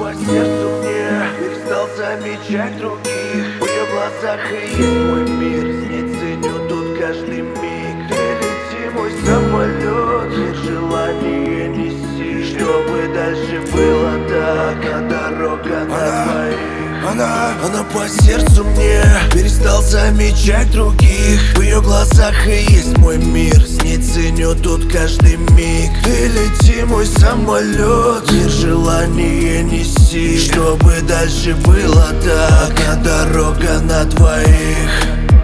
по сердцу мне, перестал замечать других. В ее глазах и есть мой мир, с ней ценю тут каждый миг. Ты лети, мой самолет, нет желания неси, чтобы дальше было так, а дорога на твоих. Она по сердцу мне, перестал замечать других. В ее глазах и есть мой мир, с ней ценю тут каждый миг. Ты лети, мой самолет, нет желания неси, чтобы дальше было так, а дорога на двоих.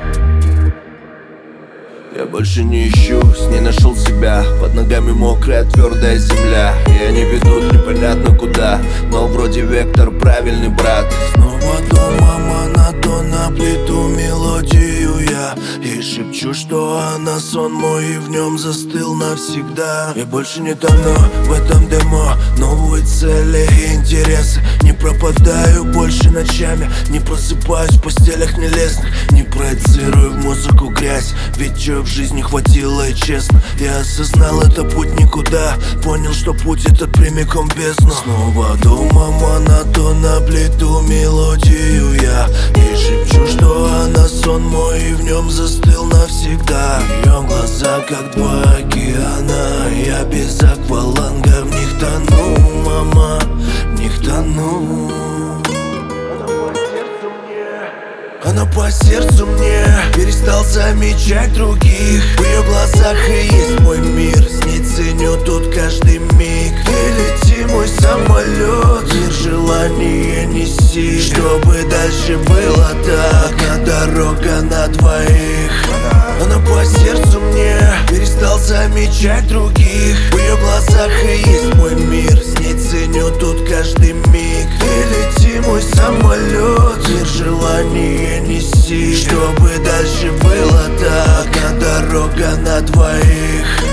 Я больше не ищу, с ней нашел себя. Под ногами мокрая твердая земля, и они ведут непонятно куда, но вроде вектор правильный, брат. Снова дома монотонно плету мелодию я, и шепчу, что она сон мой, и в нем застыл навсегда. Я больше не тону в этом демо, новые цели и интересы. Не пропадаю больше ночами, не просыпаюсь в постелях нелестных, не проецирую в музыку грязь, ведь чё в жизни хватило и честно. Я осознал, это путь никуда, понял, что путь этот прямиком в бездну. Снова дома монотонно плету мелодию я, и шепчу, что она сон мой, и в нем застыл навсегда. Ее глаза как два океана, я без акваланга в них тону, мама, в них тону. Она по сердцу мне, перестал замечать других. В ее глазах и есть мой мир, с ней ценю тут каждый миг. Ты лети, мой самолет, нет желания неси, чтобы дальше было так, а дорога на двоих. Она по сердцу мне, перестал замечать других. В ее глазах и есть мой мир, с ней ценю тут каждый миг. Ты лети, мой самолет, нет желания неси, чтобы дальше было так, а дорога на двоих.